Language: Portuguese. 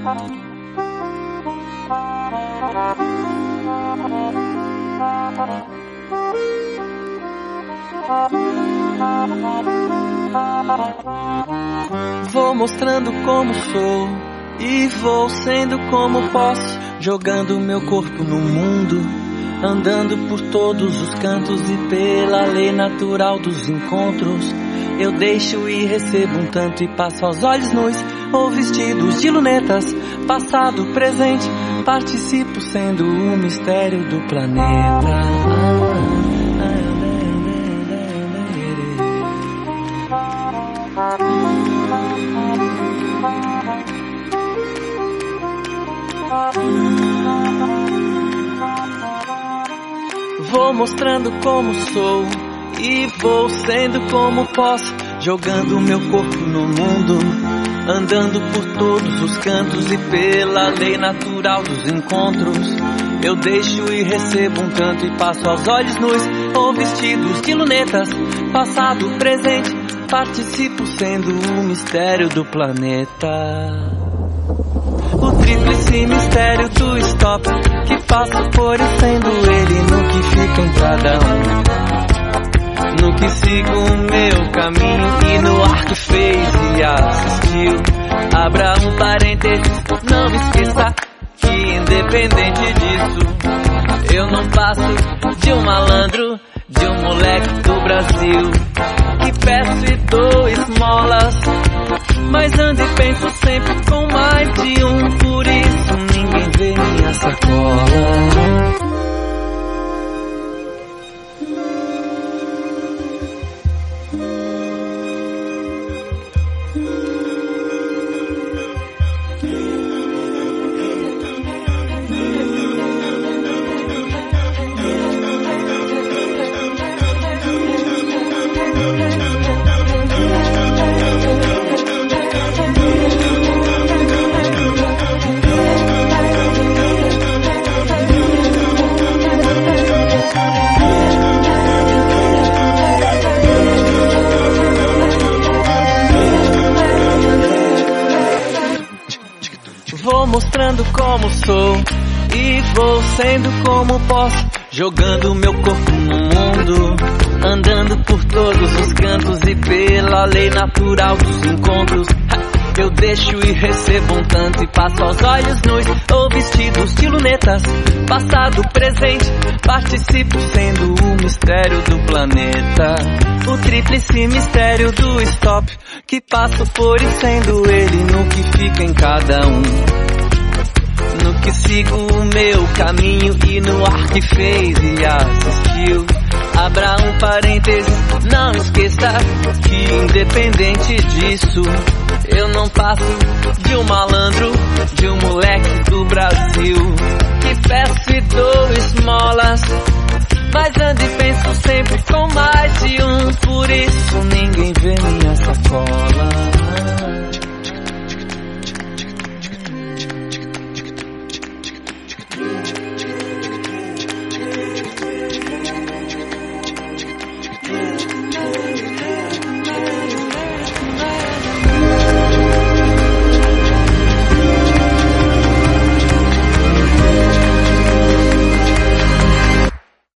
Vou mostrando como sou e vou sendo como posso, jogando meu corpo no mundo, andando por todos os cantos e pela lei natural dos encontros. Eu deixo e recebo um tanto e passo aos olhos nus ou vestidos de lunetas, passado, presente, participo sendo o mistério do planeta. Vou mostrando como sou e vou sendo como posso, jogando meu corpo no mundo, andando por todos os cantos e pela lei natural dos encontros. Eu deixo e recebo um tanto e passo aos olhos nus ou vestidos de lunetas, passado, presente, participo sendo o mistério do planeta. O tríplice mistério do stop, que passo por e sendo ele no que fica em cada um, no que sigo o meu caminho e no ar que fez e assistiu. Abra um parênteses, não me esqueça que independente disso, eu não passo de um malandro, de um moleque do Brasil, que peço e dou esmolas, mas ando e penso sempre com mais de um, por isso ninguém vê minha sacola. Vou mostrando como sou e vou sendo como posso, jogando meu corpo no mundo, andando por todos os cantos e pela lei natural dos encontros. Eu deixo e recebo um tanto e passo aos olhos nus ou vestidos de lunetas, passado, presente, participo sendo o mistério do planeta. O tríplice mistério do stop, que passo por e sendo ele no que fica em cada um, no que sigo o meu caminho e no ar que fez e assistiu. Abra um parênteses, não esqueça que independente disso, eu não passo de um malandro, de um moleque do Brasil, que peço e dou esmolas, mas ando e penso sempre